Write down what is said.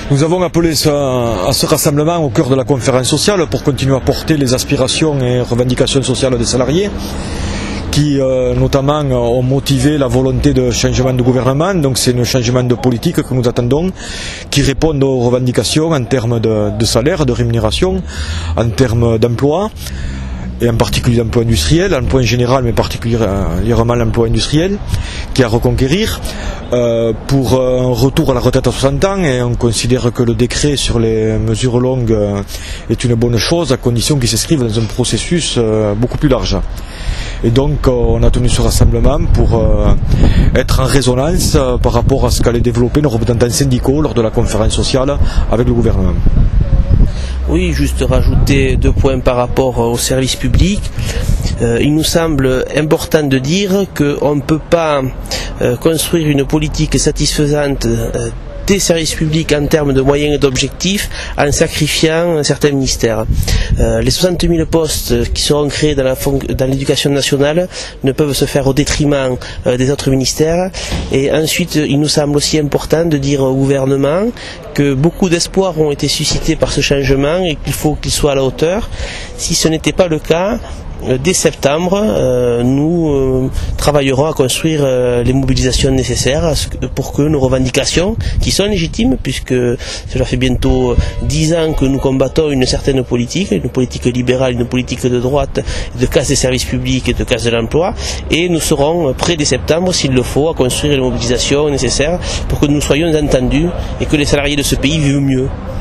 Nous avons appelé à ce rassemblement au cœur de la conférence sociale pour continuer à porter les aspirations et revendications sociales des salariés qui notamment ont motivé la volonté de changement de gouvernement. Donc c'est un changement de politique que nous attendons, qui répondent aux revendications en termes de salaire, de rémunération, en termes d'emploi, et en particulier l'emploi industriel, l'emploi en général, mais particulièrement l'emploi industriel, qui est à reconquérir, pour un retour à la retraite à 60 ans, et on considère que le décret sur les mesures longues est une bonne chose, à condition qu'il s'inscrive dans un processus beaucoup plus large. Et donc on a tenu ce rassemblement pour être en résonance par rapport à ce qu'allaient développer nos représentants syndicaux lors de la conférence sociale avec le gouvernement. Oui, juste rajouter 2 points par rapport au service public. Il nous semble important de dire qu'on ne peut pas construire une politique satisfaisante des services publics en termes de moyens et d'objectifs en sacrifiant certains ministères. Les 60 000 postes qui seront créés dans l'éducation nationale ne peuvent se faire au détriment des autres ministères. Et ensuite, il nous semble aussi important de dire au gouvernement que beaucoup d'espoirs ont été suscités par ce changement et qu'il faut qu'il soit à la hauteur. Si ce n'était pas le cas, dès septembre, nous travaillerons à construire les mobilisations nécessaires pour que nos revendications, qui sont légitimes, puisque cela fait bientôt 10 ans que nous combattons une certaine politique, une politique libérale, une politique de droite, de casse des services publics et de casse de l'emploi, et nous serons prêts dès septembre, s'il le faut, à construire les mobilisations nécessaires pour que nous soyons entendus et que les salariés de ce pays vivent mieux.